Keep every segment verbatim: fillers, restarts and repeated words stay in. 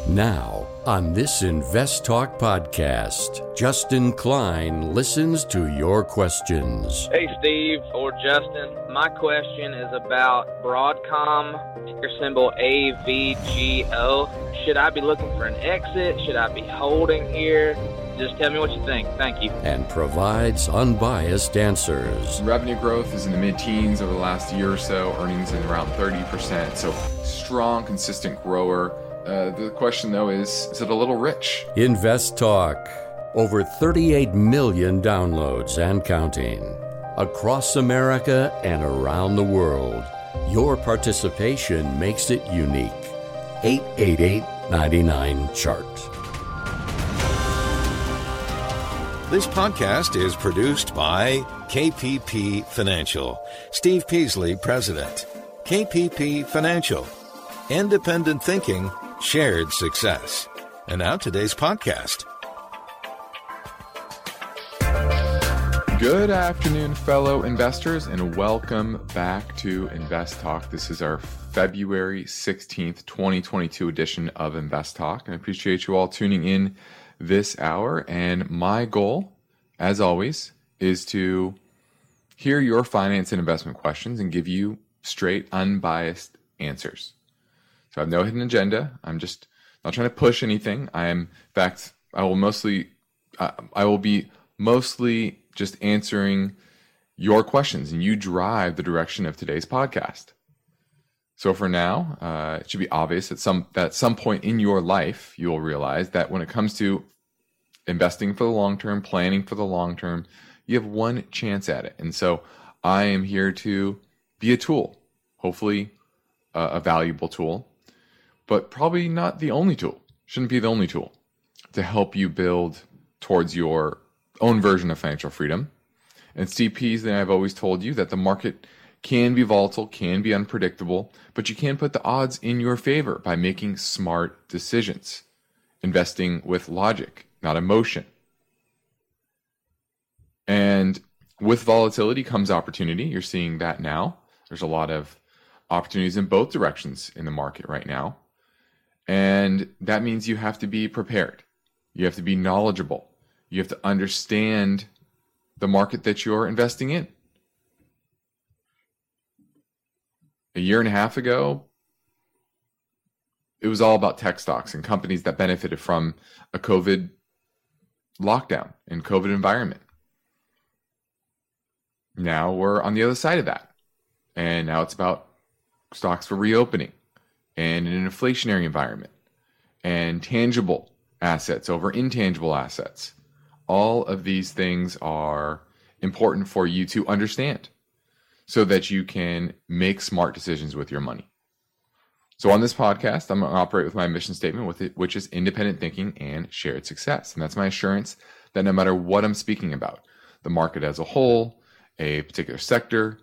Now, on this Invest Talk podcast, Justin Klein listens to your questions. Hey, Steve or Justin. My question is about Broadcom, ticker symbol A V G O. Should I be looking for an exit? Should I be holding here? Just tell me what you think. Thank you. And provides unbiased answers. Revenue growth is in the mid-teens over the last year or so. Earnings in around thirty percent. So strong, consistent grower. Uh, the question, though, is, is it a little rich? Invest Talk. Over thirty-eight million downloads and counting. Across America and around the world. Your participation makes it unique. eight eight eight, nine nine, chart. This podcast is produced by K P P Financial. Steve Peasley, President. K P P Financial. Independent thinking, shared success. And now today's podcast. Good afternoon, fellow investors, and welcome back to Invest Talk. This is our February sixteenth, twenty twenty-two edition of Invest Talk. And I appreciate you all tuning in this hour. And my goal, as always, is to hear your finance and investment questions and give you straight, unbiased answers. So I have no hidden agenda. I'm just not trying to push anything. I am, in fact, I will mostly, uh, I will be mostly just answering your questions, and you drive the direction of today's podcast. So for now, uh, it should be obvious that some that at some point in your life, you will realize that when it comes to investing for the long term, planning for the long term, you have one chance at it. And so I am here to be a tool, hopefully uh, a valuable tool, but probably not the only tool. Shouldn't be the only tool to help you build towards your own version of financial freedom. And Steve Peasley and I have always told you that the market can be volatile, can be unpredictable, but you can put the odds in your favor by making smart decisions, investing with logic, not emotion. And with volatility comes opportunity. You're seeing that now. There's a lot of opportunities in both directions in the market right now. And that means you have to be prepared. You have to be knowledgeable. You have to understand the market that you're investing in. A year and a half ago, it was all about tech stocks and companies that benefited from a COVID lockdown and COVID environment. Now we're on the other side of that. And now it's about stocks for reopening and in an inflationary environment and tangible assets over intangible assets. All of these things are important for you to understand so that you can make smart decisions with your money. So on this podcast, I'm going to operate with my mission statement, with it, which is independent thinking and shared success. And that's my assurance that no matter what I'm speaking about, the market as a whole, a particular sector,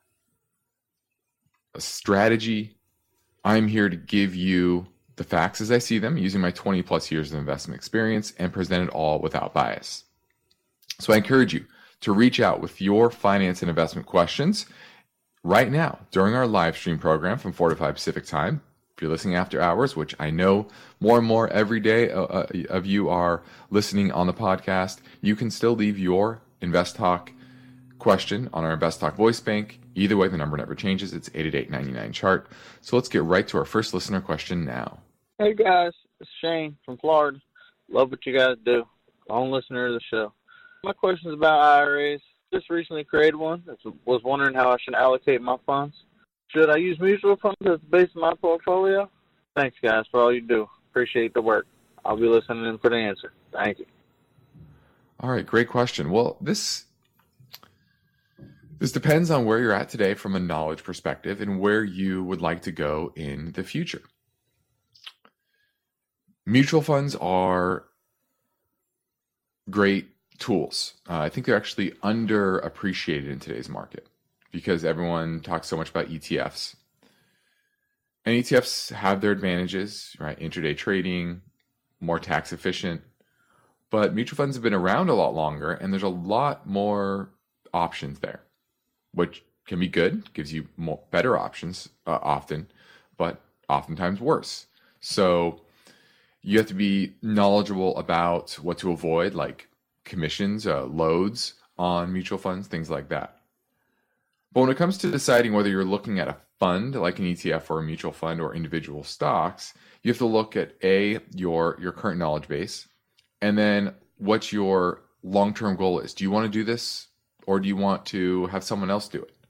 a strategy, I'm here to give you the facts as I see them using my twenty plus years of investment experience and present it all without bias. So I encourage you to reach out with your finance and investment questions right now during our live stream program from four to five Pacific time. If you're listening after hours, which I know more and more every day uh, of you are listening on the podcast, you can still leave your Invest Talk question on our Invest Talk voice bank. Either way, the number never changes. It's eight eight eight, nine nine, chart. So let's get right to our first listener question now. Hey, guys. It's Shane from Florida. Love what you guys do. Long listener to the show. My question is about I R As. Just recently created one. I was wondering how I should allocate my funds. Should I use mutual funds as the base of my portfolio? Thanks, guys, for all you do. Appreciate the work. I'll be listening in for the answer. Thank you. All right, great question. Well, this this depends on where you're at today from a knowledge perspective and where you would like to go in the future. Mutual funds are great tools. Uh, I think they're actually underappreciated in today's market because everyone talks so much about E T Fs. And E T Fs have their advantages, right? Intraday trading, more tax efficient. But mutual funds have been around a lot longer, and there's a lot more options there, which can be good, gives you more better options uh, often, but oftentimes worse. So You have to be knowledgeable about what to avoid, like commissions, uh, loads on mutual funds, things like that. But when it comes to deciding whether you're looking at a fund, like an E T F or a mutual fund or individual stocks, you have to look at A, your, your current knowledge base, and then what your long-term goal is. Do you want to do this, or do you want to have someone else do it?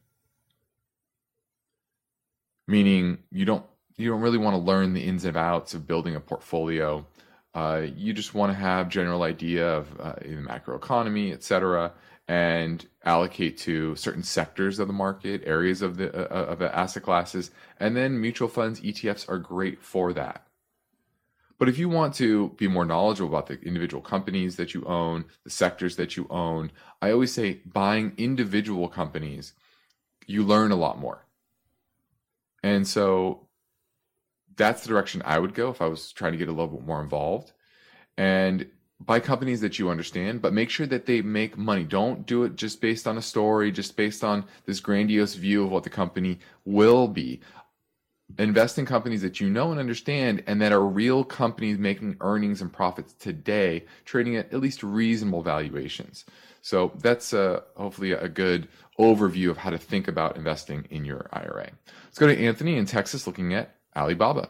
Meaning you don't you don't really want to learn the ins and outs of building a portfolio. Uh, you just want to have general idea of uh, the macroeconomy, et cetera, and allocate to certain sectors of the market, areas of the uh, of the asset classes, and then mutual funds, E T Fs are great for that. But if you want to be more knowledgeable about the individual companies that you own, the sectors that you own, I always say buying individual companies, you learn a lot more. And so that's the direction I would go if I was trying to get a little bit more involved. And buy companies that you understand, but make sure that they make money. Don't do it just based on a story, just based on this grandiose view of what the company will be. Invest in companies that you know and understand and that are real companies making earnings and profits today, trading at at least reasonable valuations. So that's uh, hopefully a good overview of how to think about investing in your I R A. Let's go to Anthony in Texas looking at Alibaba.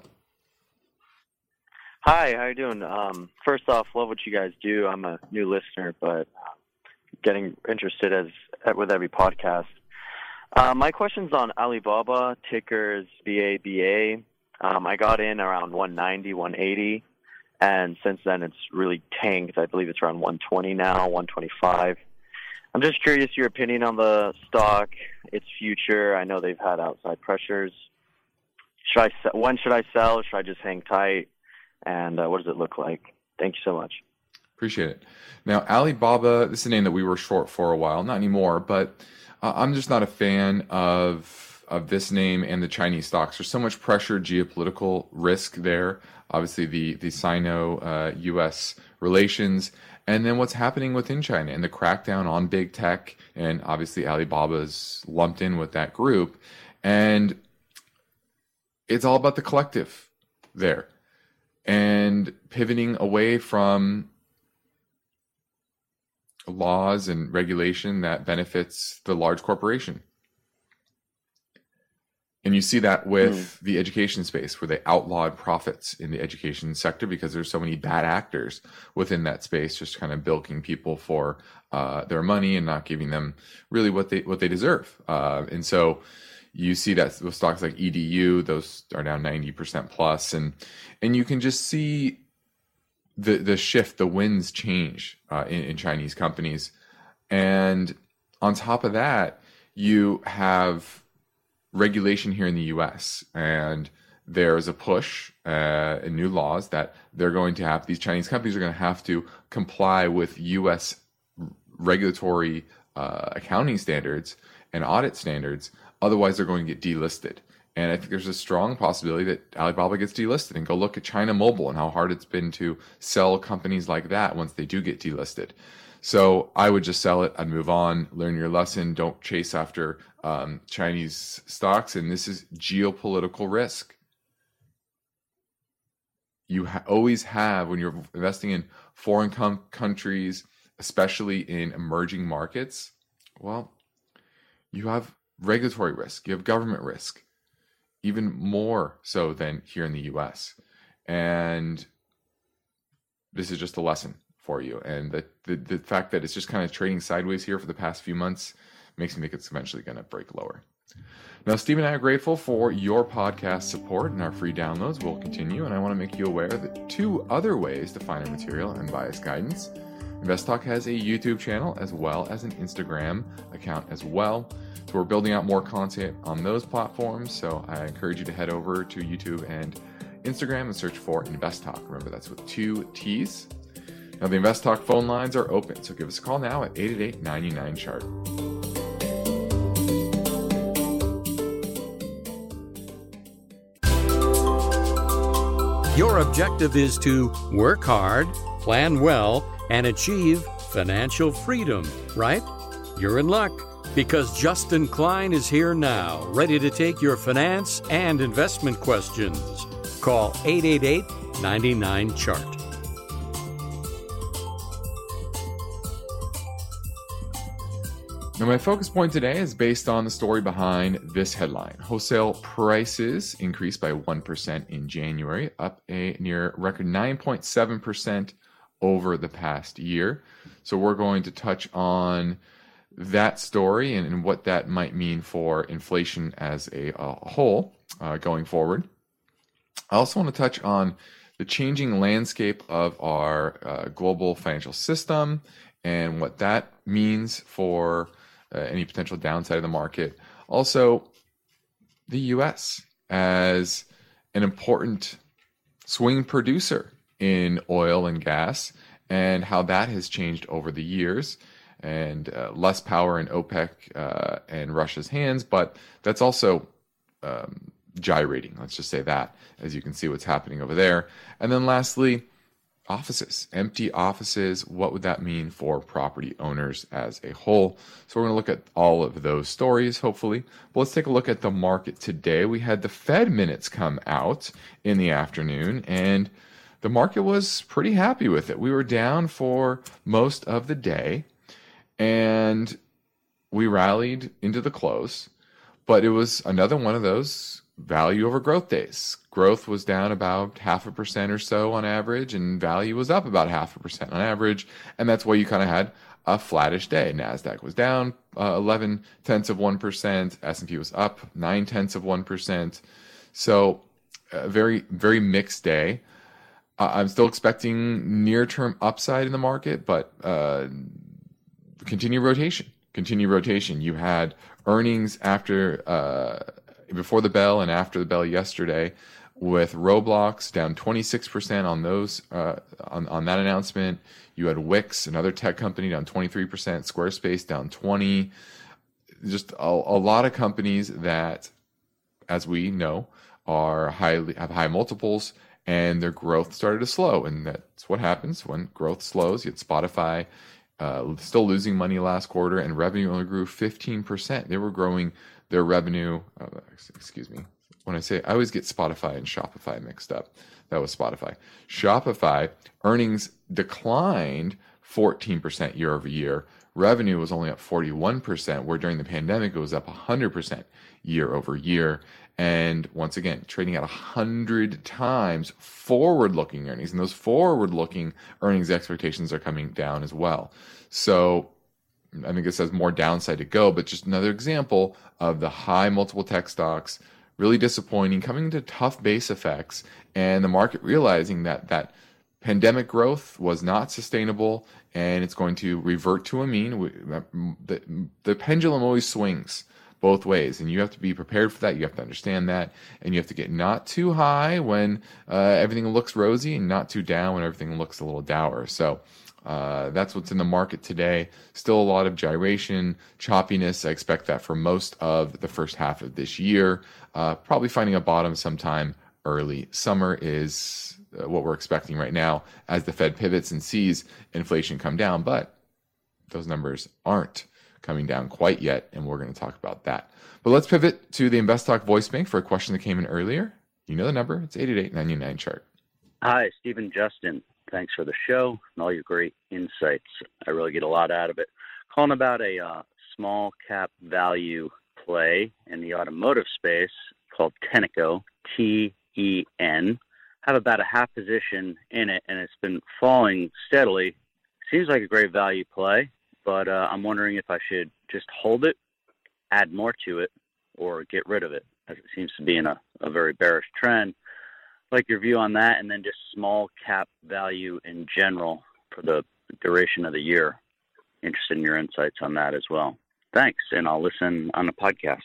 Hi, how you doing? Um, first off, love what you guys do. I'm a new listener, but getting interested as with every podcast. Uh, my question's on Alibaba, ticker is B A B A. Um, I got in around one ninety, one eighty, and since then it's really tanked. I believe it's around one twenty now, one twenty-five. I'm just curious your opinion on the stock, its future. I know they've had outside pressures. Should I sell? When should I sell? Should I just hang tight? And uh, what does it look like? Thank you so much. Appreciate it. Now, Alibaba, this is a name that we were short for a while, not anymore, but uh, I'm just not a fan of of this name and the Chinese stocks. There's so much pressure, geopolitical risk there. Obviously, the, the Sino-U S uh, relations, and then what's happening within China and the crackdown on big tech, and obviously Alibaba's lumped in with that group. And it's all about the collective there. And pivoting away from laws and regulation that benefits the large corporation. And you see that with mm. the education space, where they outlawed profits in the education sector because there's so many bad actors within that space, just kind of bilking people for uh, their money and not giving them really what they what they deserve. Uh, and so you see that with stocks like E D U, those are down ninety percent plus, and and you can just see the the shift, the winds change uh, in, in Chinese companies. And on top of that, you have regulation here in the U S, and there's a push uh, in new laws that they're going to have, these Chinese companies are going to have to comply with U S regulatory uh, accounting standards and audit standards. Otherwise, they're going to get delisted. And I think there's a strong possibility that Alibaba gets delisted. And go look at China Mobile and how hard it's been to sell companies like that once they do get delisted. So I would just sell it. I'd move on, learn your lesson. Don't chase after um, Chinese stocks. And this is geopolitical risk. You ha- always have, when you're investing in foreign com- countries, especially in emerging markets, well, you have regulatory risk, you have government risk, even more so than here in the U S. And this is just a lesson for you. And the, the, the fact that it's just kind of trading sideways here for the past few months makes me think it's eventually going to break lower. Now, Steve and I are grateful for your podcast support, and our free downloads will continue. And I want to make you aware that two other ways to find our material and bias guidance. InvestTalk has a YouTube channel as well as an Instagram account as well. So we're building out more content on those platforms. So I encourage you to head over to YouTube and Instagram and search for InvestTalk. Remember, that's with two T's. Now, the InvestTalk phone lines are open, so give us a call now at eight eight eight, nine nine, C H A R T. Your objective is to work hard, plan well, and achieve financial freedom, right? You're in luck, because Justin Klein is here now, ready to take your finance and investment questions. Call eight eight eight, ninety-nine chart. Now, my focus point today is based on the story behind this headline. Wholesale prices increased by one percent in January, up a near record nine point seven percent over the past year. So we're going to touch on that story and, and what that might mean for inflation as a, a whole uh, going forward. I also want to touch on the changing landscape of our uh, global financial system and what that means for uh, any potential downside of the market. Also, the U S as an important swing producer in oil and gas and how that has changed over the years, and uh, less power in OPEC uh, and Russia's hands, but that's also um, gyrating, let's just say that, as you can see what's happening over there. And then lastly, offices, empty offices, what would that mean for property owners as a whole? So we're going to look at all of those stories, hopefully. But let's take a look at the market today. We had the Fed minutes come out in the afternoon, and the market was pretty happy with it. We were down for most of the day, and we rallied into the close, but it was another one of those value over growth days. Growth was down about half a percent or so on average, and value was up about half a percent on average, and that's why you kind of had a flattish day. NASDAQ was down uh, eleven tenths of one percent, S and P was up nine tenths of one percent, so a very, very mixed day. Uh, I'm still expecting near-term upside in the market, but uh, continue rotation. Continue rotation. You had earnings after, uh, before the bell and after the bell yesterday, with Roblox down twenty-six percent on those uh, on on that announcement. You had Wix, another tech company, down twenty-three percent. Squarespace down twenty. Just a, a lot of companies that, as we know, are highly have high multiples, and their growth started to slow, and that's what happens when growth slows. You had Spotify uh, still losing money last quarter, and revenue only grew fifteen percent. They were growing their revenue. Uh, excuse me. When I say, I always get Spotify and Shopify mixed up. That was Spotify. Shopify earnings declined fourteen percent year over year. Revenue was only up forty-one percent, where during the pandemic it was up one hundred percent year over year. And once again, trading at one hundred times forward-looking earnings. And those forward-looking earnings expectations are coming down as well. So I think this has more downside to go, but just another example of the high multiple tech stocks really disappointing, coming into tough base effects, and the market realizing that that pandemic growth was not sustainable and it's going to revert to a mean. The, the pendulum always swings both ways, and you have to be prepared for that. You have to understand that, and you have to get not too high when uh, everything looks rosy and not too down when everything looks a little dour. So uh, that's what's in the market today. Still a lot of gyration, choppiness. I expect that for most of the first half of this year. Uh, probably finding a bottom sometime early summer is uh, what we're expecting right now as the Fed pivots and sees inflation come down, but those numbers aren't coming down quite yet, and we're going to talk about that. But let's pivot to the InvestTalk voice bank for a question that came in earlier. You know the number. It's eight eight eight, nine nine chart. Hi, Stephen Justin. Thanks for the show and all your great insights. I really get a lot out of it. Calling about a uh, small cap value play in the automotive space called Tenneco, T E N. Have about a half position in it, and it's been falling steadily. Seems like a great value play, but uh, I'm wondering if I should just hold it, add more to it, or get rid of it, as it seems to be in a, a very bearish trend. I'd like your view on that, and then just small cap value in general for the duration of the year. Interested in your insights on that as well. Thanks, and I'll listen on the podcast.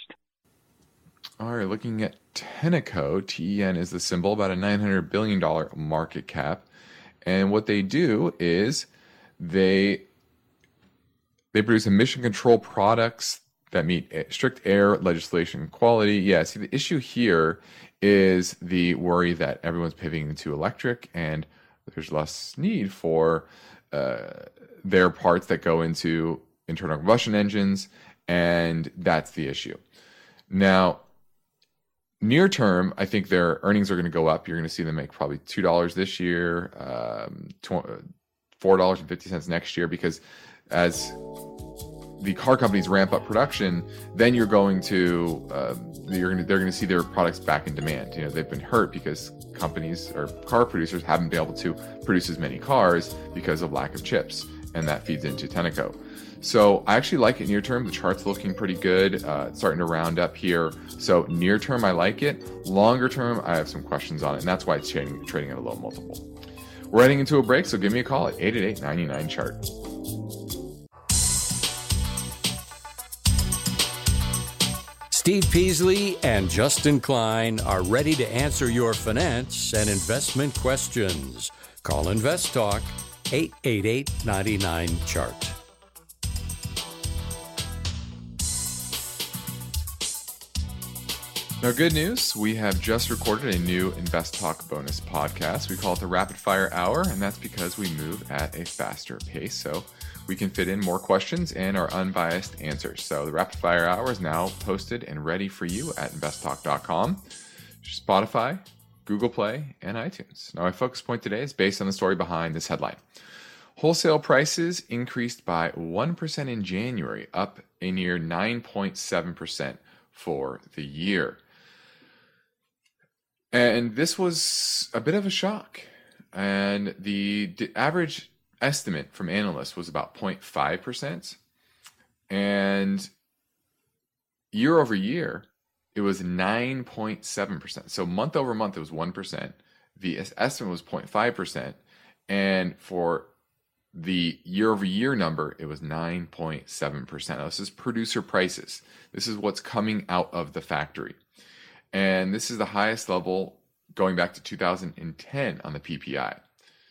All right, looking at Tenneco, T E N is the symbol, about a nine hundred billion dollars market cap. And what they do is they they produce emission control products that meet strict air legislation quality. Yeah, see, the issue here is the worry that everyone's pivoting to electric, and there's less need for uh, their parts that go into internal combustion engines, and that's the issue. Now, near term, I think their earnings are going to go up. You're going to see them make probably two dollars this year, um, four dollars and fifty cents next year, because as the car companies ramp up production, then you're going to uh, you're going to they're going to see their products back in demand. You know, they've been hurt because companies or car producers haven't been able to produce as many cars because of lack of chips, and that feeds into Tenneco. So I actually like it near term. The chart's looking pretty good. Uh, it's starting to round up here. So near term, I like it. Longer term, I have some questions on it, and that's why it's trading trading at a low multiple. We're heading into a break, so give me a call at eight eight eight, nine nine, chart. Steve Peasley and Justin Klein are ready to answer your finance and investment questions. Call Invest Talk, eight eight eight, nine nine, chart. Now, good news, we have just recorded a new Invest Talk bonus podcast. We call it the Rapid Fire Hour, and that's because we move at a faster pace, so we can fit in more questions and our unbiased answers. So the Rapid Fire Hour is now posted and ready for you at invest talk dot com, Spotify, Google Play, and iTunes. Now, my focus point today is based on the story behind this headline. Wholesale prices increased by one percent in January, up a near nine point seven percent for the year. And this was a bit of a shock. And the d- average estimate from analysts was about zero point five percent. And year over year, it was nine point seven percent. So month over month, it was one percent. The estimate was zero point five percent. And for the year over year number, it was nine point seven percent. Now, this is producer prices. This is what's coming out of the factory. And this is the highest level going back to two thousand ten on the P P I.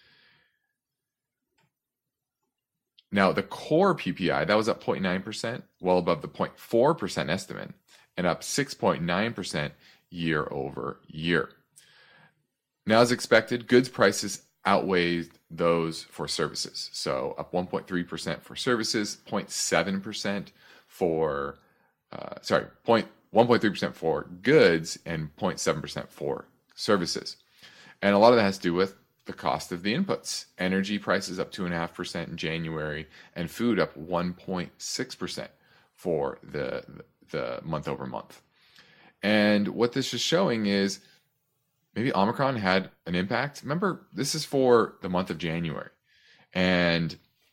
Now, the core P P I, that was up zero point nine percent, well above the zero point four percent estimate, and up six point nine percent year over year. Now, as expected, goods prices outweighed those for services. So up one point three percent for services, zero point seven percent for, uh, sorry, one point three percent for goods, and zero point seven percent for services. And a lot of that has to do with the cost of the inputs. Energy prices up two point five percent in January, and food up one point six percent for the, the month over month. And what this is showing is maybe Omicron had an impact. Remember, this is for the month of January. And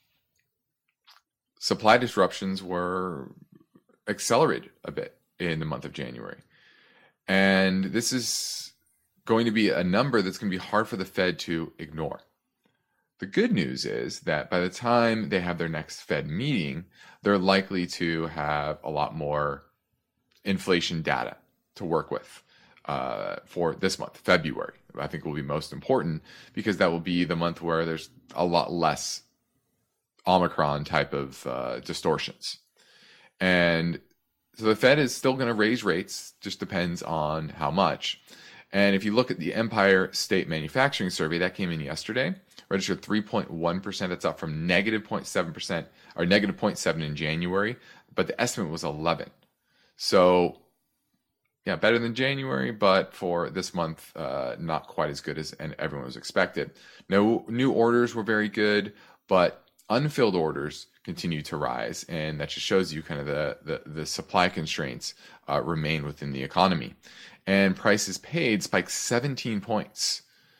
supply disruptions were accelerated a bit in the month of January. And this is going to be a number that's going to be hard for the Fed to ignore. The good news is that by the time they have their next Fed meeting, they're likely to have a lot more inflation data to work with uh, for this month, February. I think will be most important because that will be the month where there's a lot less Omicron type of uh, distortions. And so the Fed is still going to raise rates, just depends on how much. And if you look at the Empire State Manufacturing Survey, that came in yesterday, registered three point one percent. That's up from negative zero point seven percent or negative zero point seven in January, but the estimate was eleven. So, yeah, better than January, but for this month, uh, not quite as good as and everyone was expected. No new orders were very good, but unfilled orders continue to rise, and that just shows you kind of the the, the supply constraints uh, remain within the economy. And prices paid spiked seventeen points,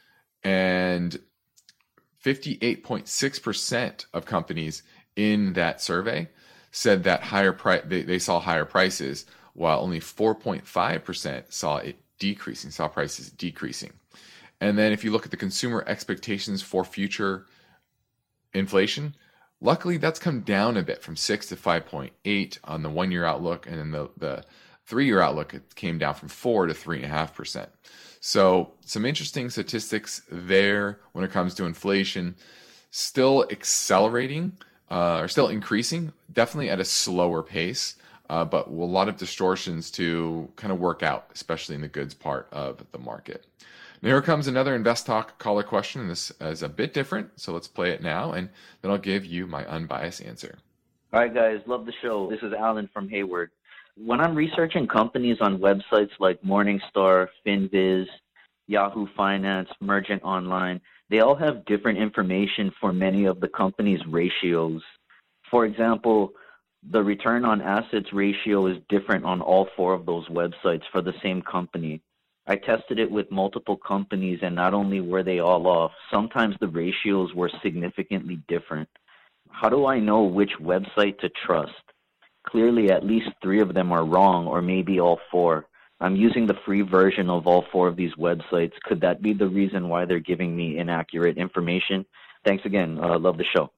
and fifty-eight point six percent of companies in that survey said that higher price they, they saw higher prices, while only four point five percent saw it decreasing, saw prices decreasing. And then if you look at the consumer expectations for future inflation, luckily that's come down a bit from six to five point eight on the one-year outlook, and then the, the three-year outlook, it came down from four to three point five percent. So some interesting statistics there when it comes to inflation. Still accelerating, uh, or still increasing, definitely at a slower pace, uh, but a lot of distortions to kind of work out, especially in the goods part of the market. Now here comes another Invest Talk caller question, and this is a bit different, so let's play it now, and then I'll give you my unbiased answer. All right, guys, love the show. This is Alan from Hayward. When I'm researching companies on websites like Morningstar, FinViz, Yahoo Finance, Mergent Online, they all have different information for many of the company's ratios. For example, the return on assets ratio is different on all four of those websites for the same company. I tested it with multiple companies, and not only were they all off, sometimes the ratios were significantly different. How do I know which website to trust? Clearly, at least three of them are wrong, or maybe all four. I'm using the free version of all four of these websites. Could that be the reason why they're giving me inaccurate information? Thanks again. Uh, love the show.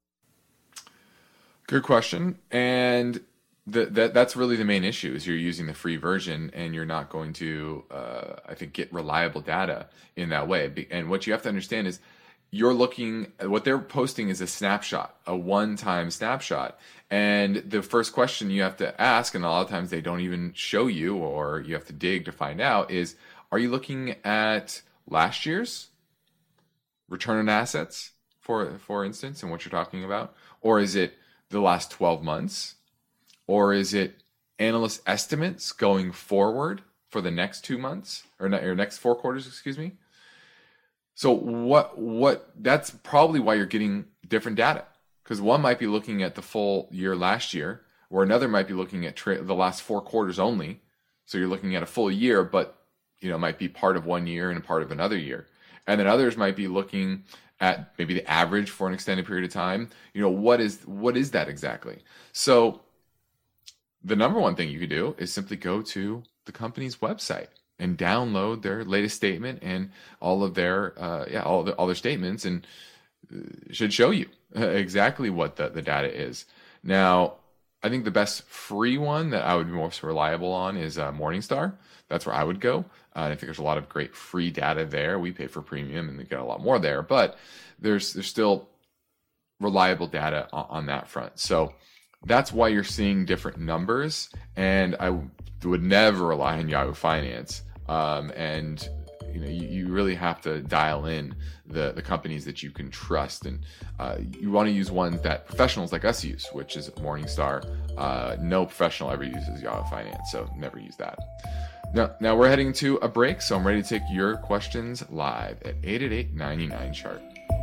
Good question. And the, that that's really the main issue is you're using the free version and you're not going to, uh, I think, get reliable data in that way. And what you have to understand is you're looking, what they're posting is a snapshot, a one-time snapshot. And the first question you have to ask, and a lot of times they don't even show you or you have to dig to find out, is are you looking at last year's return on assets, for for instance, and what you're talking about? Or is it the last twelve months? Or is it analyst estimates going forward for the next two months or, or next four quarters, excuse me? So what what that's probably why you're getting different data, because one might be looking at the full year last year, or another might be looking at tra- the last four quarters only. So you're looking at a full year, but you know might be part of one year and part of another year, and then others might be looking at maybe the average for an extended period of time. You know what is what is that exactly? So the number one thing you could do is simply go to the company's website and download their latest statement and all of their uh, yeah all the, all their statements, and it should show you exactly what the, the data is. Now, I think the best free one that I would be most reliable on is uh, Morningstar. That's where I would go. Uh, I think there's a lot of great free data there. We pay for premium and we get a lot more there, but there's there's still reliable data on, on that front. So that's why you're seeing different numbers, and I would never rely on Yahoo Finance. Um, and you know, you, you really have to dial in the, the companies that you can trust, and uh, you want to use ones that professionals like us use, which is Morningstar. Uh, no professional ever uses Yahoo Finance, so never use that. Now, now we're heading to a break, so I'm ready to take your questions live at eight eight eight, nine nine, chart.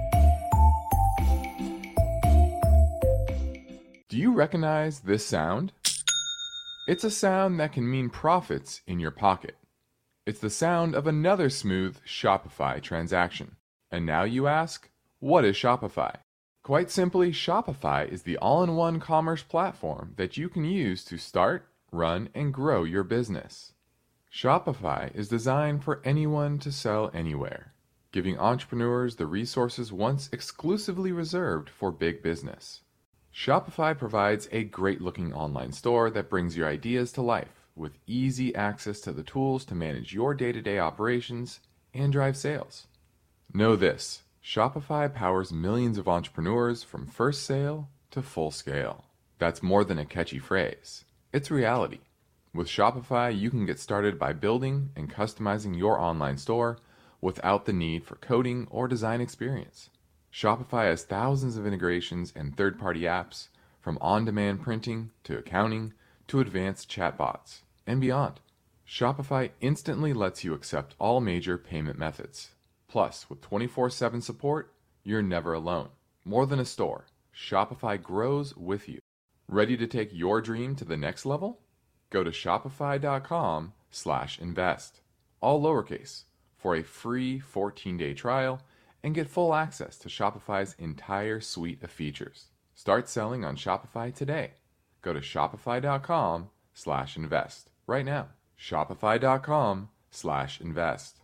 Do you recognize this sound? It's a sound that can mean profits in your pocket. It's the sound of another smooth Shopify transaction. And now you ask, what is Shopify? Quite simply, Shopify is the all-in-one commerce platform that you can use to start, run, and grow your business. Shopify is designed for anyone to sell anywhere, giving entrepreneurs the resources once exclusively reserved for big business. Shopify provides a great-looking online store that brings your ideas to life with easy access to the tools to manage your day-to-day operations and drive sales. Know this, Shopify powers millions of entrepreneurs from first sale to full scale. That's more than a catchy phrase. It's reality. With Shopify, you can get started by building and customizing your online store without the need for coding or design experience. Shopify has thousands of integrations and third-party apps, from on-demand printing to accounting to advanced chatbots and beyond. Shopify instantly lets you accept all major payment methods. Plus, with twenty-four seven support, you're never alone. More than a store, Shopify grows with you. Ready to take your dream to the next level? Go to shopify.com slash invest, all lowercase, for a free fourteen-day trial and get full access to Shopify's entire suite of features. Start selling on Shopify today. Go to shopify.com slash invest right now. Shopify.com slash invest.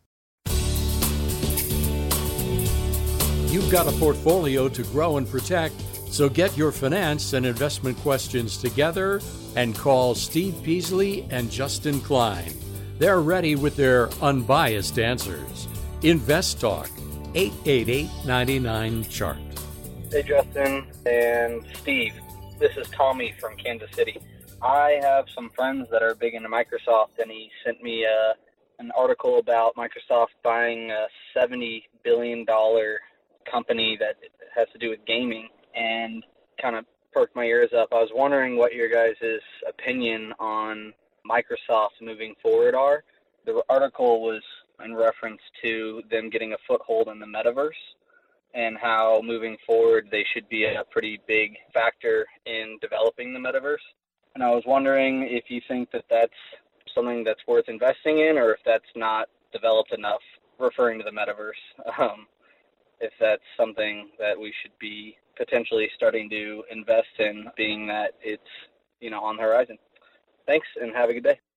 You've got a portfolio to grow and protect, so get your finance and investment questions together and call Steve Peasley and Justin Klein. They're ready with their unbiased answers. Invest Talk, eight eight eight, nine nine, chart. Hey, Justin and Steve. This is Tommy from Kansas City. I have some friends that are big into Microsoft, and he sent me uh, an article about Microsoft buying a seventy billion dollars company that has to do with gaming, and kind of perked my ears up. I was wondering what your guys' opinion on Microsoft moving forward are. The article was in reference to them getting a foothold in the metaverse and how moving forward they should be a pretty big factor in developing the metaverse. And I was wondering if you think that that's something that's worth investing in, or if that's not developed enough, referring to the metaverse, um, if that's something that we should be potentially starting to invest in, being that it's, you know, on the horizon. Thanks, and have a good day.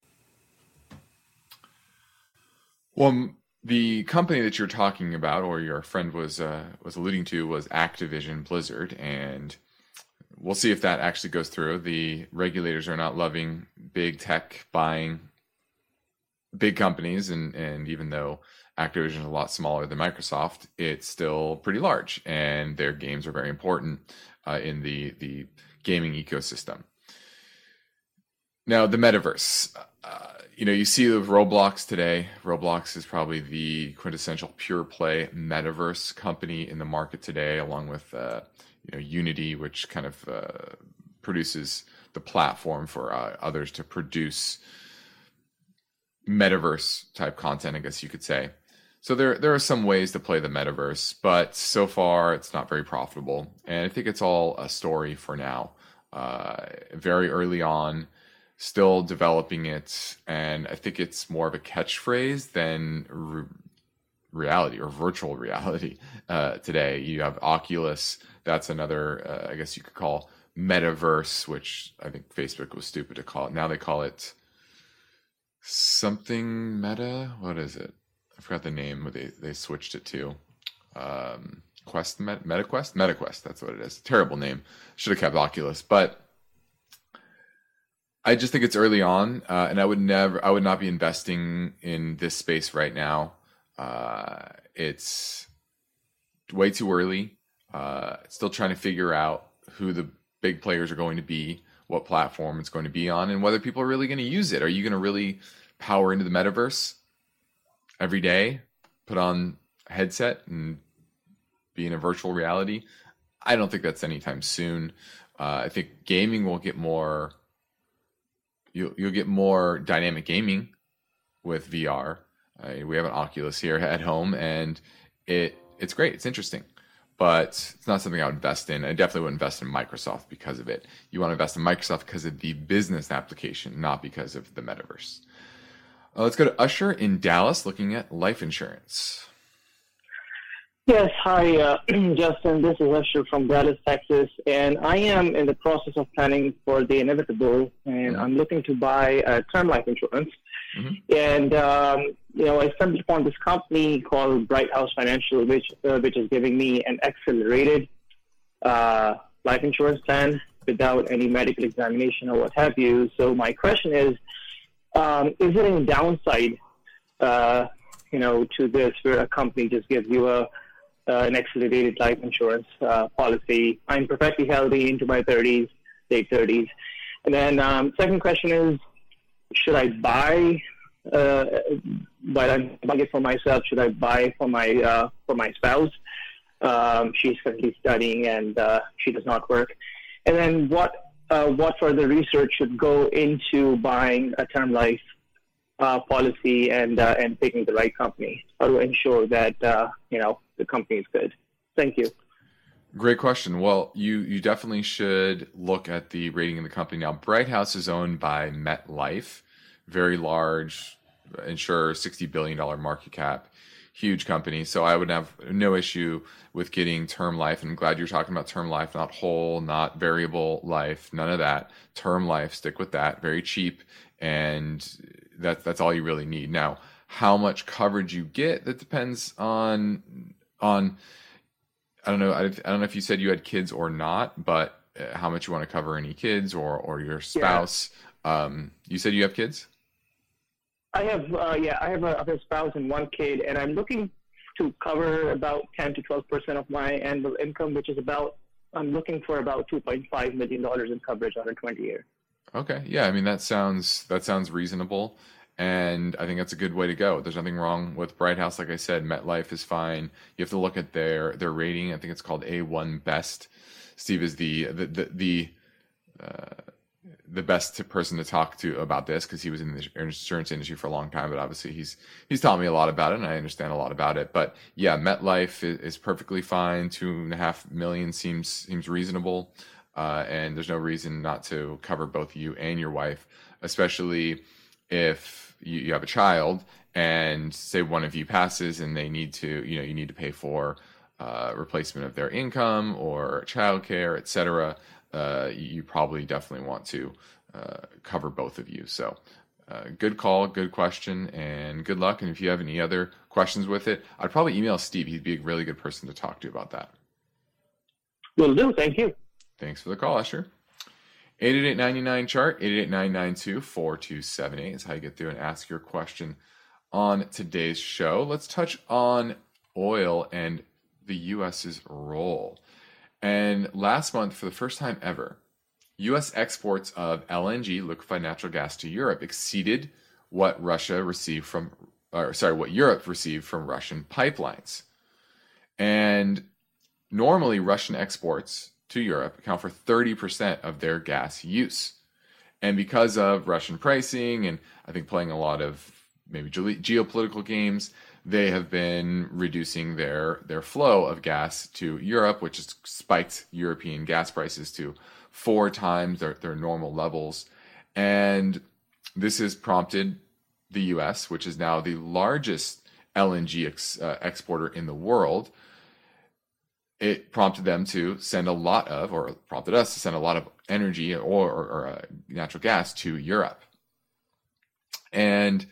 Well, the company that you're talking about, or your friend was uh, was alluding to, was Activision Blizzard, and we'll see if that actually goes through. The regulators are not loving big tech buying big companies, and, and even though Activision is a lot smaller than Microsoft, it's still pretty large, and their games are very important uh, in the, the gaming ecosystem. Now, the metaverse. Uh, you know, you see with Roblox today. Roblox is probably the quintessential pure play metaverse company in the market today, along with uh, you know, Unity, which kind of uh, produces the platform for uh, others to produce metaverse type content, I guess you could say. So there there are some ways to play the metaverse, but so far it's not very profitable. And I think it's all a story for now. Uh, very early on, still developing it. And I think it's more of a catchphrase than re- reality or virtual reality uh, today. You have Oculus. That's another, uh, I guess you could call metaverse, which I think Facebook was stupid to call it. Now they call it something meta. What is it? I forgot the name they they switched it to. Um, Quest Met, MetaQuest? MetaQuest, that's what it is. Terrible name. Should have kept Oculus, but I just think it's early on, uh, and I would never, I would not be investing in this space right now. Uh, it's way too early. Uh, still trying to figure out who the big players are going to be, what platform it's going to be on, and whether people are really going to use it. Are you going to really power into the metaverse every day, put on a headset and be in a virtual reality? I don't think that's anytime soon. Uh, I think gaming will get more, you'll, you'll get more dynamic gaming with V R. Uh, we have an Oculus here at home, and it it's great. It's interesting. But it's not something I would invest in. I definitely would invest in Microsoft because of it. You want to invest in Microsoft because of the business application, not because of the metaverse. Uh, let's go to Usher in Dallas, looking at life insurance. Yes, hi, uh, Justin. This is Usher from Dallas, Texas, and I am in the process of planning for the inevitable, and mm-hmm. I'm looking to buy a term life insurance. Mm-hmm. And, um, you know, I stumbled upon this company called Bright House Financial, which uh, which is giving me an accelerated uh, life insurance plan without any medical examination or what have you. So my question is, um, is there any downside, uh, you know, to this where a company just gives you a uh, an accelerated life insurance uh, policy? I'm perfectly healthy into my thirties, late thirties. And then um, second question is, should I buy, uh, but I'm buying it for myself, should I buy for my uh, for my spouse? Um, she's currently studying and uh, she does not work. And then what uh, what further research should go into buying a term life uh, policy and uh, and picking the right company? How to ensure that uh, you know the company is good? Thank you. Great question. Well, you you definitely should look at the rating of the company. Now, Bright House is owned by MetLife, very large insurer, sixty billion dollars market cap, huge company. So I would have no issue with getting term life. And I'm glad you're talking about term life, not whole, not variable life, none of that. Term life, stick with that. Very cheap, and that, that's all you really need. Now, how much coverage you get, that depends on on. I don't know. I, I don't know if you said you had kids or not, but uh, how much you want to cover any kids or, or your spouse. Yeah. Um, you said you have kids? I have, uh, yeah, I have, a, I have a spouse and one kid, and I'm looking to cover about ten to twelve percent of my annual income, which is about, I'm looking for about two point five million dollars in coverage on a twenty year. Okay. Yeah. I mean, that sounds, that sounds reasonable. And I think that's a good way to go. There's nothing wrong with Bright House. Like I said, MetLife is fine. You have to look at their their rating. I think it's called A one Best. Steve is the the the the, uh, the best to, person to talk to about this because he was in the insurance industry for a long time. But obviously, he's he's taught me a lot about it, and I understand a lot about it. But yeah, MetLife is, is perfectly fine. Two and a half million seems seems reasonable, uh, and there's no reason not to cover both you and your wife, especially if you, you have a child and say one of you passes and they need to, you know, you need to pay for uh, replacement of their income or childcare, et cetera. Uh, you probably definitely want to uh, cover both of you. So uh, good call, good question, and good luck. And if you have any other questions with it, I'd probably email Steve. He'd be a really good person to talk to about that. Will do. Thank you. Thanks for the call, Escher. eight eight eight, nine nine, chart, eight eight eight, nine nine two, four two seven eight is how you get through and ask your question on today's show. Let's touch on oil and the U S's role. And last month, for the first time ever, U S exports of L N G, liquefied natural gas, to Europe exceeded what Russia received from, or sorry, what Europe received from Russian pipelines. And normally, Russian exports to Europe account for thirty percent of their gas use. And because of Russian pricing and I think playing a lot of maybe ge- geopolitical games, they have been reducing their, their flow of gas to Europe, which has spiked European gas prices to four times their, their normal levels. And this has prompted the U S, which is now the largest L N G ex, uh, exporter in the world. It prompted them to send a lot of, or prompted us to send a lot of energy or, or, or uh, natural gas to Europe. And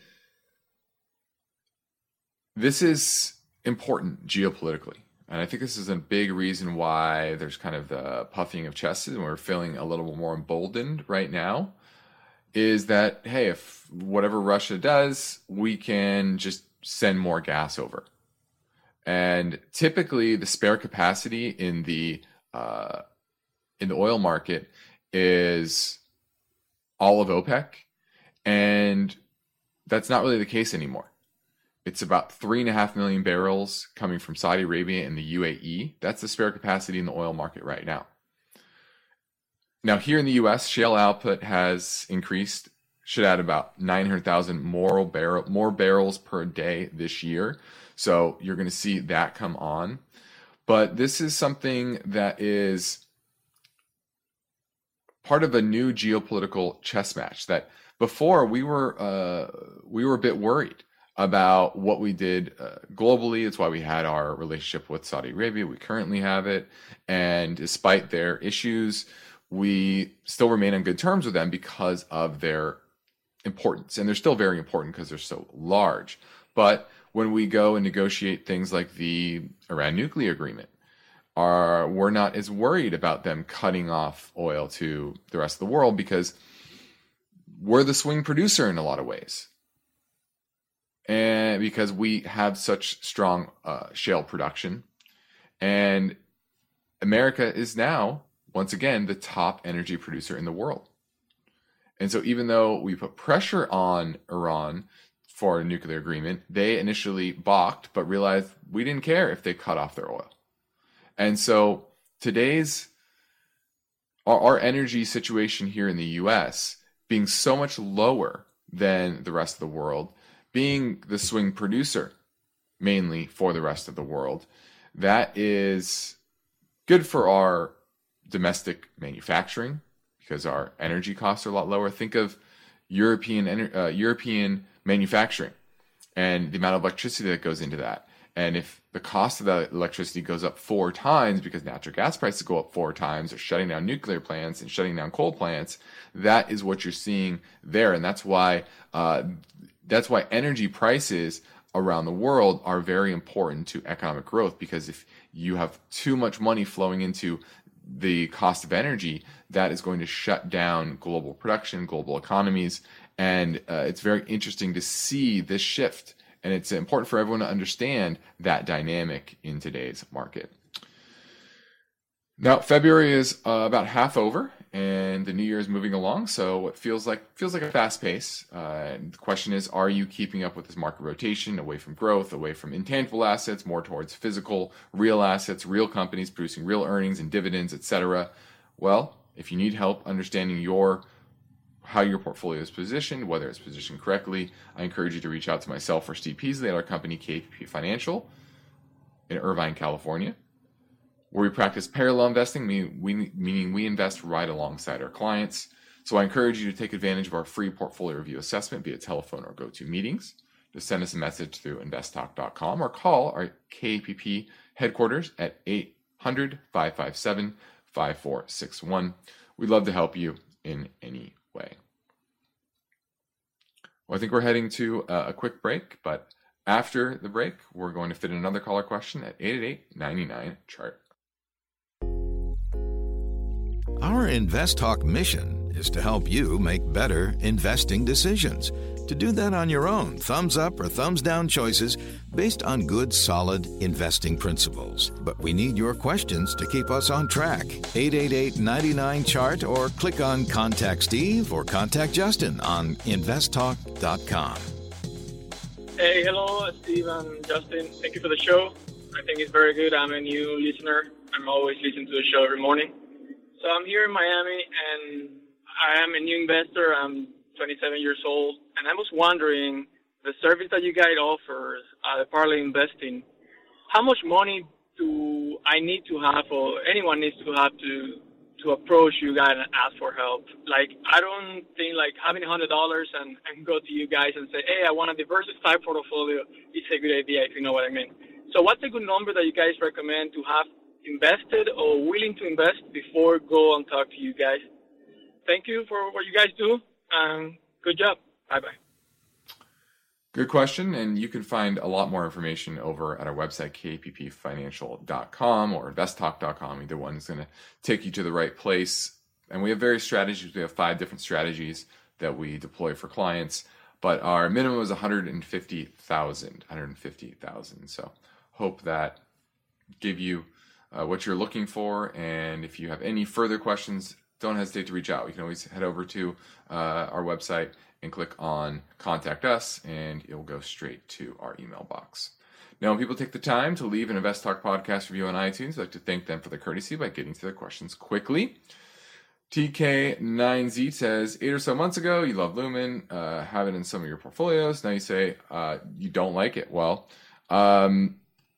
this is important geopolitically. And I think this is a big reason why there's kind of the puffing of chests and we're feeling a little more emboldened right now, is that, hey, if whatever Russia does, we can just send more gas over. And typically the spare capacity in the uh, in the oil market is all of OPEC. And that's not really the case anymore. It's about three and a half million barrels coming from Saudi Arabia and the U A E. That's the spare capacity in the oil market right now. Now, here in the U S, shale output has increased, should add about nine hundred thousand more, barrel, more barrels per day this year. So you're going to see that come on. But this is something that is part of a new geopolitical chess match that before we were uh, we were a bit worried about what we did uh, globally. It's why we had our relationship with Saudi Arabia. We currently have it. And despite their issues, we still remain on good terms with them because of their importance. And they're still very important because they're so large. But when we go and negotiate things like the Iran nuclear agreement, are, we're not as worried about them cutting off oil to the rest of the world because we're the swing producer in a lot of ways. And because we have such strong uh, shale production. And America is now, once again, the top energy producer in the world. And so even though we put pressure on Iran for a nuclear agreement, they initially balked, but realized we didn't care if they cut off their oil. And so today's, our, our energy situation here in the U S being so much lower than the rest of the world, being the swing producer mainly for the rest of the world, that is good for our domestic manufacturing because our energy costs are a lot lower. Think of European uh, European manufacturing and the amount of electricity that goes into that. And if the cost of that electricity goes up four times because natural gas prices go up four times, or shutting down nuclear plants and shutting down coal plants, that is what you're seeing there. And that's why uh, that's why energy prices around the world are very important to economic growth, because if you have too much money flowing into the cost of energy, that is going to shut down global production, global economies. And uh, it's very interesting to see this shift. And it's important for everyone to understand that dynamic in today's market. Now, February is uh, about half over, and the new year is moving along. So it feels like feels like a fast pace. Uh, the question is, are you keeping up with this market rotation away from growth, away from intangible assets, more towards physical, real assets, real companies producing real earnings and dividends, et cetera? Well, if you need help understanding your how your portfolio is positioned, whether it's positioned correctly, I encourage you to reach out to myself or Steve Peasley at our company K P P Financial in Irvine, California, where we practice parallel investing, meaning we invest right alongside our clients. So I encourage you to take advantage of our free portfolio review assessment via telephone or GoToMeetings. Just send us a message through invest talk dot com or call our K P P headquarters at eight hundred, five five seven, five four six one. We'd love to help you in any way. Well, I think we're heading to a quick break, but after the break, we're going to fit in another caller question at eight eight eight, nine nine, chart. Our Invest Talk mission is to help you make better investing decisions. To do that on your own, thumbs up or thumbs down choices based on good, solid investing principles. But we need your questions to keep us on track. eight eight eight, nine nine, chart or click on Contact Steve or Contact Justin on invest talk dot com. Hey, hello, Steve and Justin. Thank you for the show. I think it's very good. I'm a new listener. I'm always listening to the show every morning. So I'm here in Miami, and I am a new investor. I'm twenty-seven years old, and I was wondering, the service that you guys offer, uh, Parlay Investing, how much money do I need to have, or anyone needs to have to to approach you guys and ask for help? Like, I don't think like having one hundred dollars and, and go to you guys and say, hey, I want a diversified portfolio, it's a good idea, if you know what I mean. So what's a good number that you guys recommend to have invested or willing to invest before go and talk to you guys? Thank you for what you guys do. Um, good job. Bye-bye. Good question, and you can find a lot more information over at our website, K P P financial dot com or invest talk dot com. Either one is going to take you to the right place. And we have various strategies. We have five different strategies that we deploy for clients, but our minimum is one hundred fifty thousand dollars. one hundred fifty thousand dollars. So hope that gave you uh, what you're looking for. And if you have any further questions, don't hesitate to reach out. You can always head over to uh, our website and click on Contact Us, and it'll go straight to our email box. Now, when people take the time to leave an Invest Talk podcast review on iTunes, I'd like to thank them for the courtesy by getting to their questions quickly. T K nine Z says, eight or so months ago, you loved Lumen, uh, have it in some of your portfolios. Now you say uh, you don't like it. Well, um,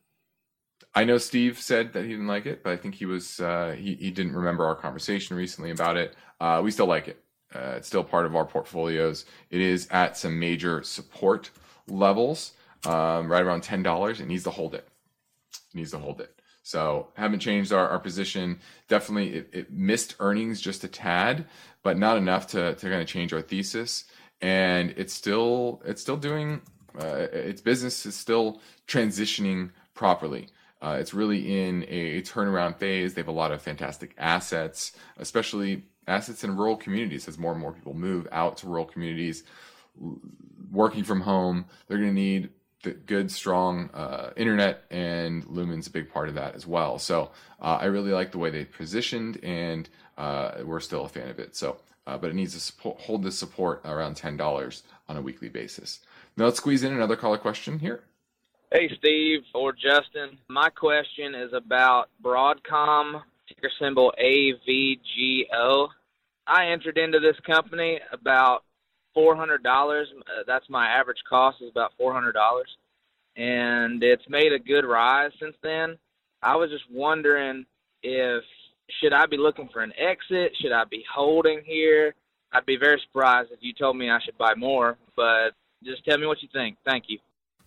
I know Steve said that he didn't like it, but I think he was uh, he, he didn't remember our conversation recently about it. Uh, we still like it. Uh, it's still part of our portfolios. It is at some major support levels, um, right around ten dollars. It needs to hold it. It needs to hold it. So haven't changed our, our position. Definitely it, it missed earnings just a tad, but not enough to, to kind of change our thesis. And it's still it's still doing, uh, its business is still transitioning properly. Uh, it's really in a, a turnaround phase. They have a lot of fantastic assets, especially assets in rural communities. As more and more people move out to rural communities, working from home, they're going to need the good, strong uh, internet, and Lumen's a big part of that as well. So uh, I really like the way they positioned, and uh, we're still a fan of it. So, uh, but it needs to support, hold this support around ten dollars on a weekly basis. Now let's squeeze in another caller question here. Hey, Steve or Justin. My question is about Broadcom, ticker symbol A V G O. I entered into this company about four hundred dollars. Uh, that's my average cost is about four hundred dollars. And it's made a good rise since then. I was just wondering if, should I be looking for an exit? Should I be holding here? I'd be very surprised if you told me I should buy more, but just tell me what you think. Thank you.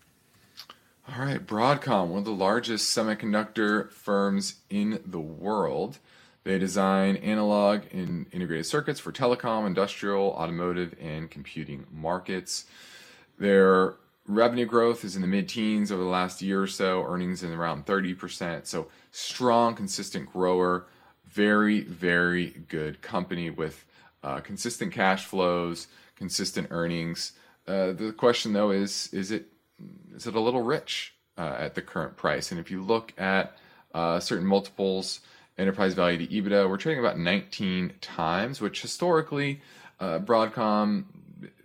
All right, Broadcom, one of the largest semiconductor firms in the world. They design analog and integrated circuits for telecom, industrial, automotive, and computing markets. Their revenue growth is in the mid-teens over the last year or so, earnings in around thirty percent. So strong, consistent grower, very, very good company with uh, consistent cash flows, consistent earnings. Uh, the question, though, is, is it is it a little rich uh, at the current price? And if you look at uh, certain multiples, enterprise value to EBITDA, we're trading about nineteen times, which historically uh, Broadcom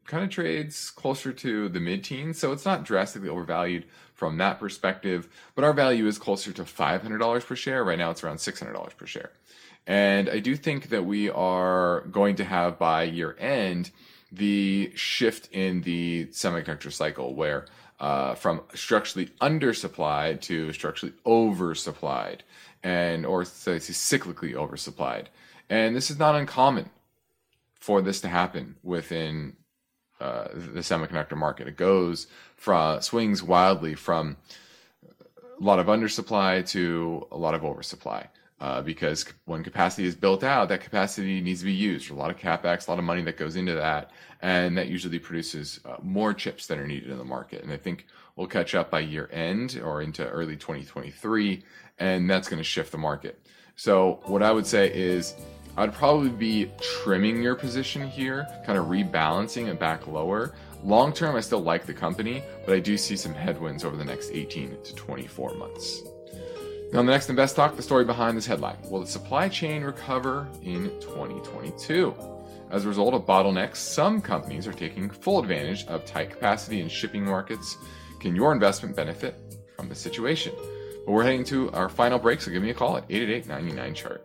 kind of trades closer to the mid-teens, so it's not drastically overvalued from that perspective, but our value is closer to five hundred dollars per share. Right now it's around six hundred dollars per share. And I do think that we are going to have by year end the shift in the semiconductor cycle where uh, from structurally undersupplied to structurally oversupplied, and or say cyclically oversupplied. And this is not uncommon for this to happen within uh, the semiconductor market. It goes from swings wildly from a lot of undersupply to a lot of oversupply. Uh, because when capacity is built out, that capacity needs to be used. There's a lot of capex, a lot of money that goes into that, and that usually produces uh, more chips that are needed in the market. And I think we'll catch up by year end or into early twenty twenty-three, and that's going to shift the market. So what I would say is I'd probably be trimming your position here, kind of rebalancing it back lower. Long term, I still like the company, but I do see some headwinds over the next eighteen to twenty-four months. Now, on the next Invest Talk, the story behind this headline. Will the supply chain recover in twenty twenty-two? As a result of bottlenecks, some companies are taking full advantage of tight capacity in shipping markets. Can your investment benefit from the situation? But we're heading to our final break, so give me a call at eight eight eight, nine nine, chart.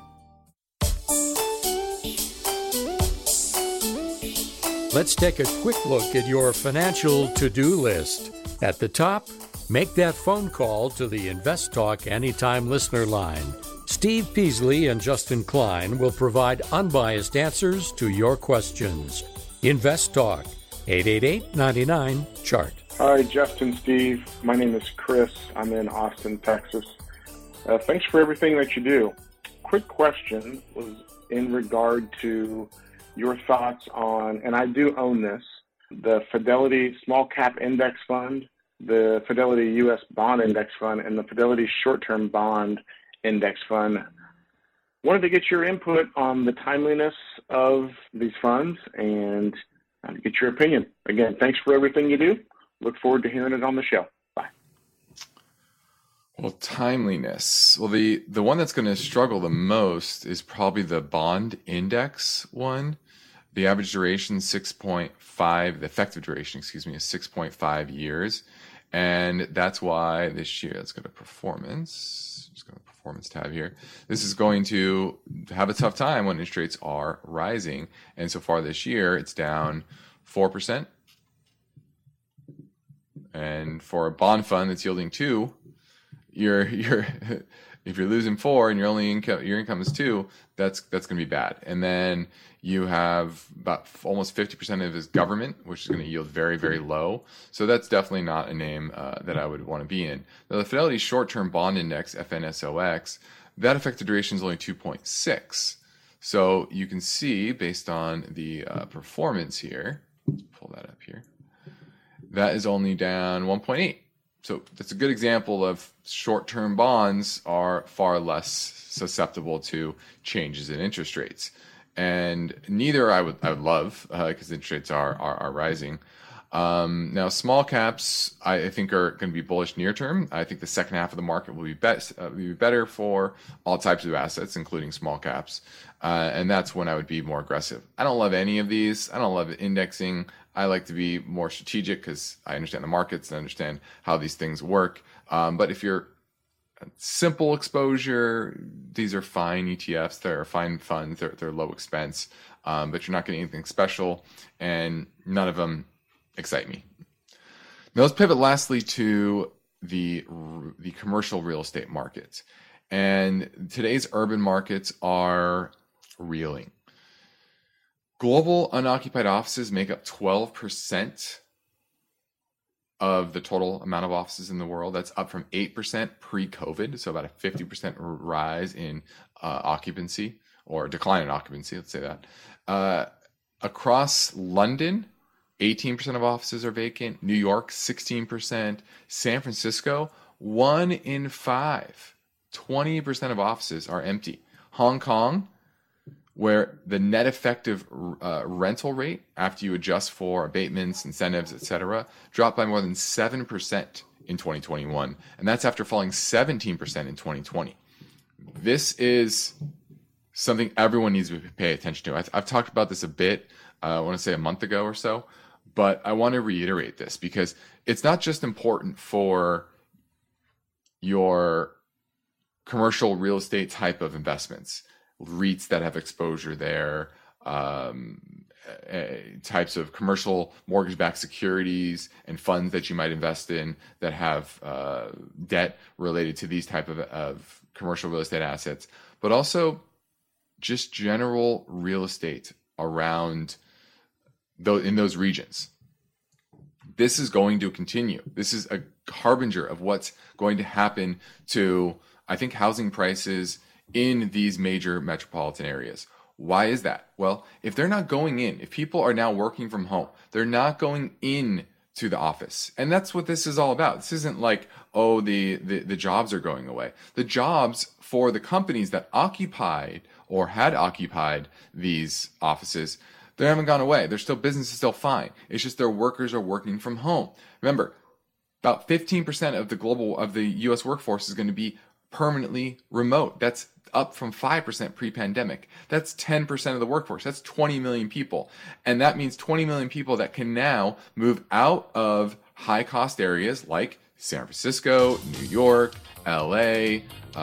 Let's take a quick look at your financial to-do list. At the top, make that phone call to the Invest Talk Anytime listener line. Steve Peasley and Justin Klein will provide unbiased answers to your questions. Invest Talk, eight eight eight, nine nine, chart. Hi, Justin, Steve. My name is Chris. I'm in Austin, Texas. Uh, thanks for everything that you do. Quick question was in regard to your thoughts on, and I do own this, the Fidelity Small Cap Index Fund, the Fidelity U S Bond Index Fund, and the Fidelity Short-Term Bond Index Fund. Wanted to get your input on the timeliness of these funds and get your opinion. Again, thanks for everything you do. Look forward to hearing it on the show. Bye. Well, timeliness. Well, the, the one that's going to struggle the most is probably the bond index one. The average duration, six point five, the effective duration, excuse me, is six point five years. And that's why this year, let's go to performance. Just go to the performance tab here. This is going to have a tough time when interest rates are rising. And so far this year, it's down four percent. And for a bond fund that's yielding two, you're you're if you're losing four and your only income your income is two, that's that's going to be bad. And then you have about almost fifty percent of his government, which is going to yield very, very low. So that's definitely not a name uh, that I would want to be in. Now, the Fidelity Short-Term Bond Index, F N S O X, that effective duration is only two point six. So you can see, based on the uh, performance here, let's pull that up here, that is only down one point eight. So that's a good example of short-term bonds are far less susceptible to changes in interest rates. And neither I would I would love because uh, interest rates are are, are rising. Um, now, small caps I, I think are going to be bullish near term. I think the second half of the market will be best uh, will be better for all types of assets, including small caps, uh, and that's when I would be more aggressive. I don't love any of these. I don't love indexing. I like to be more strategic because I understand the markets and understand how these things work. Um, but if you're simple exposure, these are fine E T Fs. They're fine funds. They're, they're low expense, um, but you're not getting anything special, and none of them excite me. Now let's pivot lastly to the the commercial real estate market. And today's urban markets are reeling. Global unoccupied offices make up twelve percent of the total amount of offices in the world. That's up from eight percent pre-COVID, so about a fifty percent rise in uh, occupancy, or decline in occupancy, let's say that. Uh, across London, eighteen percent of offices are vacant. New York, sixteen percent. San Francisco, one in five, twenty percent of offices are empty. Hong Kong, where the net effective uh, rental rate, after you adjust for abatements, incentives, et cetera, dropped by more than seven percent in twenty twenty-one. And that's after falling seventeen percent in twenty twenty. This is something everyone needs to pay attention to. I've, I've talked about this a bit uh, I want to say a month ago or so. But I want to reiterate this because it's not just important for your commercial real estate type of investments, REITs that have exposure there, um, uh, types of commercial mortgage-backed securities and funds that you might invest in that have uh, debt related to these type of, of commercial real estate assets, but also just general real estate around those, in those regions. This is going to continue. This is a harbinger of what's going to happen to, I think, housing prices in these major metropolitan areas. Why is that? Well, if they're not going in, if people are now working from home, they're not going in to the office. And that's what this is all about. This isn't like, oh, the, the, the jobs are going away. The jobs for the companies that occupied or had occupied these offices, they haven't gone away. They're still, business is still fine. It's just their workers are working from home. Remember, about fifteen percent of the global, of the U S workforce is going to be permanently remote. That's up from five percent pre-pandemic. That's ten percent of the workforce. That's twenty million people. And that means twenty million people that can now move out of high-cost areas like San Francisco, New York, L A, uh,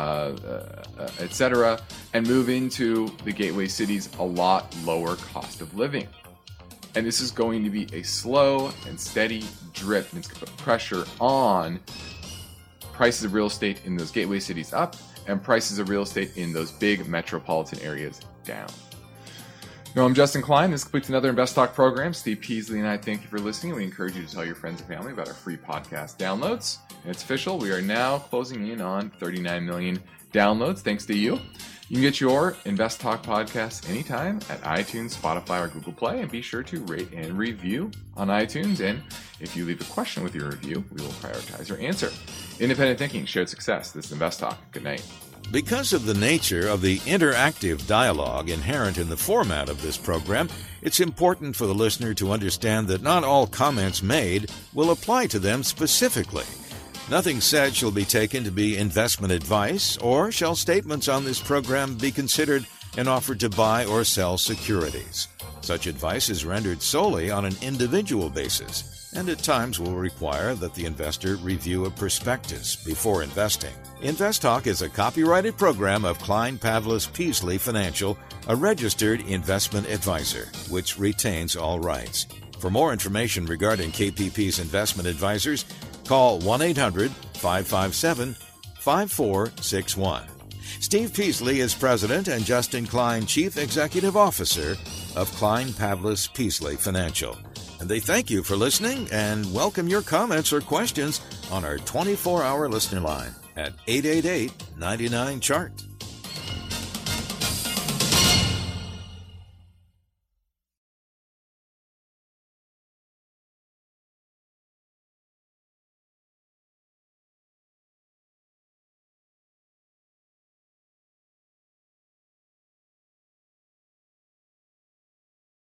uh, et cetera, and move into the gateway cities a lot lower cost of living. And this is going to be a slow and steady drip. It's going to put pressure on prices of real estate in those gateway cities up and prices of real estate in those big metropolitan areas down. No, I'm Justin Klein. This completes another Invest Talk program. Steve Peasley and I thank you for listening. We encourage you to tell your friends and family about our free podcast downloads. And it's official. We are now closing in on thirty-nine million downloads thanks to you. You can get your Invest Talk podcast anytime at iTunes, Spotify, or Google Play. And be sure to rate and review on iTunes. And if you leave a question with your review, we will prioritize your answer. Independent thinking, shared success. This is Invest Talk. Good night. Because of the nature of the interactive dialogue inherent in the format of this program, it's important for the listener to understand that not all comments made will apply to them specifically. Nothing said shall be taken to be investment advice, or shall statements on this program be considered an offer to buy or sell securities. Such advice is rendered solely on an individual basis, and at times will require that the investor review a prospectus before investing. Invest Talk is a copyrighted program of Klein Pavlis Peasley Financial, a registered investment advisor, which retains all rights. For more information regarding K P P's investment advisors, call one eight hundred, five five seven, five four six one. Steve Peasley is President and Justin Klein Chief Executive Officer of Klein Pavlis Peasley Financial. And they thank you for listening and welcome your comments or questions on our twenty-four hour listener line at eight eight eight, nine nine, C H A R T.